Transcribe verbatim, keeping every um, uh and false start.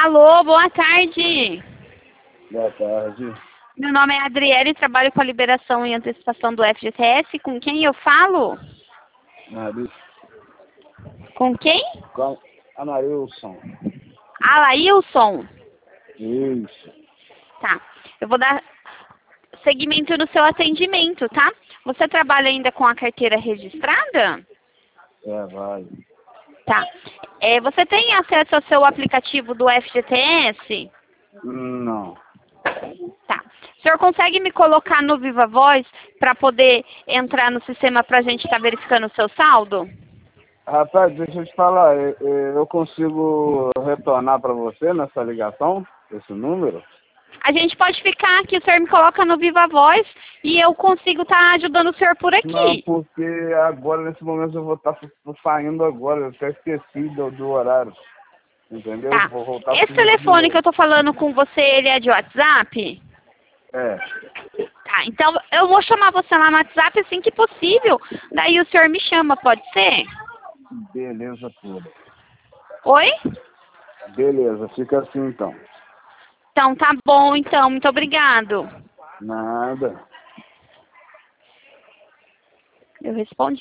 Alô, boa tarde. Boa tarde. Meu nome é Adriele, trabalho com a liberação e antecipação do F G T S. Com quem eu falo? Nariz. Com quem? Com Anailson. Alailson. Isso. Tá. Eu vou dar seguimento no seu atendimento, tá? Você trabalha ainda com a carteira registrada? É, vai. Tá. É, você tem acesso ao seu aplicativo do F G T S? Não. Tá. O senhor consegue me colocar no Viva Voz para poder entrar no sistema para a gente estar verificando o seu saldo? Rapaz, deixa eu te falar, eu, eu consigo retornar para você nessa ligação, esse número? A gente pode ficar aqui, o senhor me coloca no Viva Voz e eu consigo estar ajudando o senhor por Não, aqui. porque agora, nesse momento, eu vou estar saindo agora, eu até esqueci do, do horário, entendeu? Tá. Vou voltar Esse pro telefone que eu tô falando com você, ele é de WhatsApp? É, Tá, então eu vou chamar você lá no WhatsApp assim que possível. Daí o senhor me chama, pode ser? beleza toda. Oi? Beleza, fica assim então. Então tá bom, então. Muito obrigado. Nada. Eu respondi.